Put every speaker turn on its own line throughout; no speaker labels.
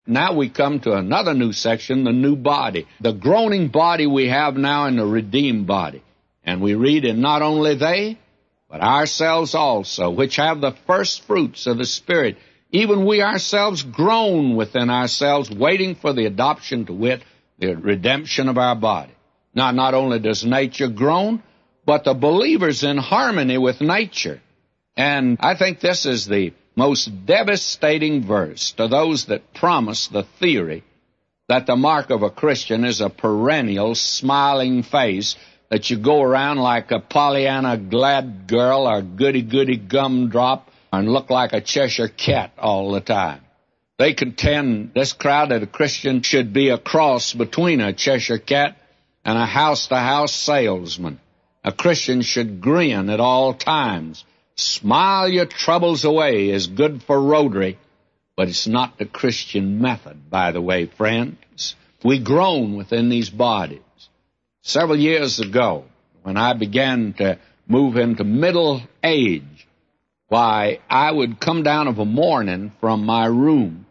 Now we come to another new section, the new body. The groaning body we have now in the redeemed body. And we read, and not only they, but ourselves also, which have the first fruits of the Spirit, even we ourselves groan within ourselves, waiting for the adoption, to wit, the redemption of our body. Now, not only does nature groan, but the believer's in harmony with nature. And I think this is the most devastating verse to those that promise the theory that the mark of a Christian is a perennial smiling face, that you go around like a Pollyanna glad girl or goody-goody gumdrop and look like a Cheshire cat all the time. They contend, this crowd, that a Christian should be a cross between a Cheshire cat and a house-to-house salesman. A Christian should grin at all times. Smile your troubles away is good for Rotary, but it's not the Christian method, by the way, friends. We groan within these bodies. Several years ago, when I began to move into middle age, why, I would come down of a morning from my room,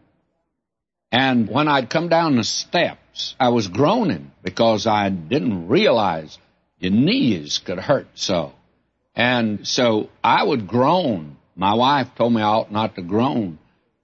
and when I'd come down the steps, I was groaning because I didn't realize your knees could hurt so. And so I would groan. My wife told me I ought not to groan.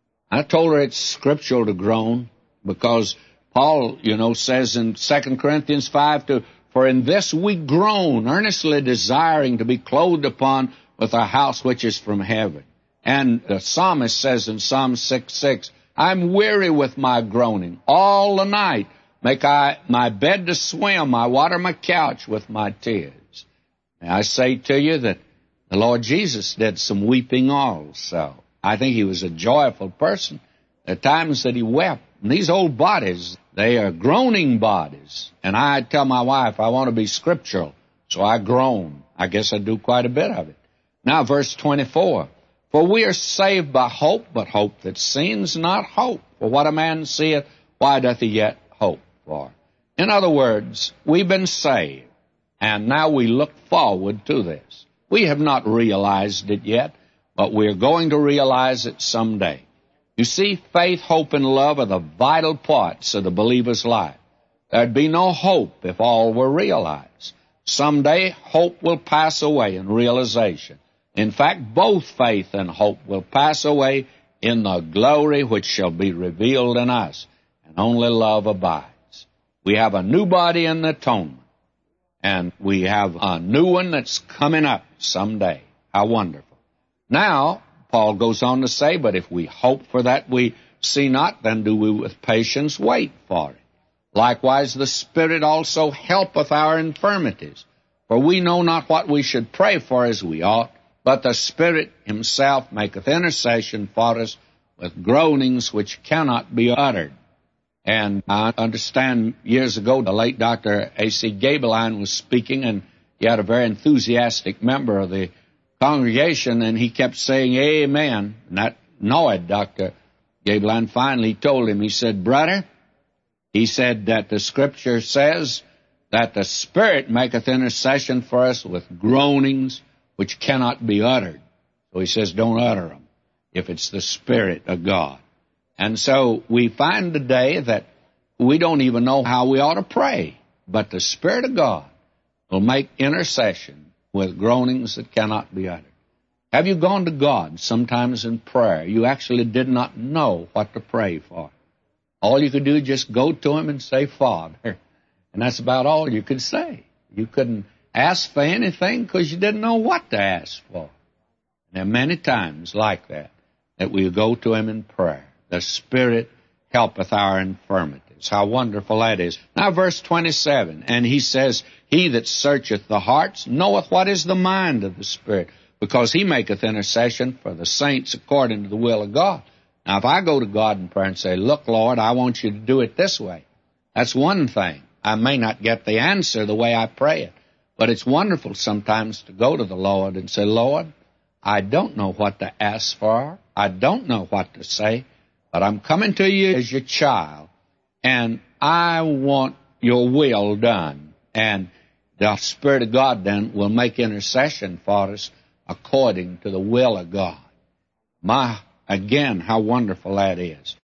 I told her it's scriptural to groan because Paul, says in 2 Corinthians 5, for in this we groan, earnestly desiring to be clothed upon with a house which is from heaven. And the psalmist says in Psalm 6:6, I'm weary with my groaning. All the night make I my bed to swim, I water my couch with my tears. May I say to you that the Lord Jesus did some weeping also. I think he was a joyful person. There are times that he wept. And these old bodies, they are groaning bodies. And I tell my wife I want to be scriptural, so I groan. I guess I do quite a bit of it. Now, verse 24. For we are saved by hope, but hope that seems not hope. For what a man seeth, why doth he yet hope for? In other words, we've been saved, and now we look forward to this. We have not realized it yet, but we're going to realize it someday. You see, faith, hope, and love are the vital parts of the believer's life. There'd be no hope if all were realized. Someday, hope will pass away in realization. In fact, both faith and hope will pass away in the glory which shall be revealed in us, and only love abides. We have a new body in the atonement, and we have a new one that's coming up someday. How wonderful. Now, Paul goes on to say, but if we hope for that we see not, then do we with patience wait for it. Likewise, the Spirit also helpeth our infirmities. For we know not what we should pray for as we ought, but the Spirit himself maketh intercession for us with groanings which cannot be uttered. And I understand years ago the late Dr. A.C. Gabeline was speaking, and he had a very enthusiastic member of the congregation, and he kept saying, Amen. And that annoyed Dr. Gabeline. Finally told him, he said, brother, he said that the Scripture says that the Spirit maketh intercession for us with groanings which cannot be uttered. So he says, don't utter them if it's the Spirit of God. And so we find today that we don't even know how we ought to pray, but the Spirit of God will make intercession with groanings that cannot be uttered. Have you gone to God sometimes in prayer? You actually did not know what to pray for. All you could do is just go to him and say, Father. And that's about all you could say. You couldn't ask for anything because you didn't know what to ask for. And there are many times like that we go to him in prayer. The Spirit helpeth our infirmities. How wonderful that is. Now, verse 27, and he says, He that searcheth the hearts knoweth what is the mind of the Spirit, because he maketh intercession for the saints according to the will of God. Now, if I go to God in prayer and say, look, Lord, I want you to do it this way, that's one thing. I may not get the answer the way I pray it, but it's wonderful sometimes to go to the Lord and say, Lord, I don't know what to ask for. I don't know what to say, but I'm coming to you as your child, and I want your will done. And the Spirit of God then will make intercession for us according to the will of God. Again, how wonderful that is.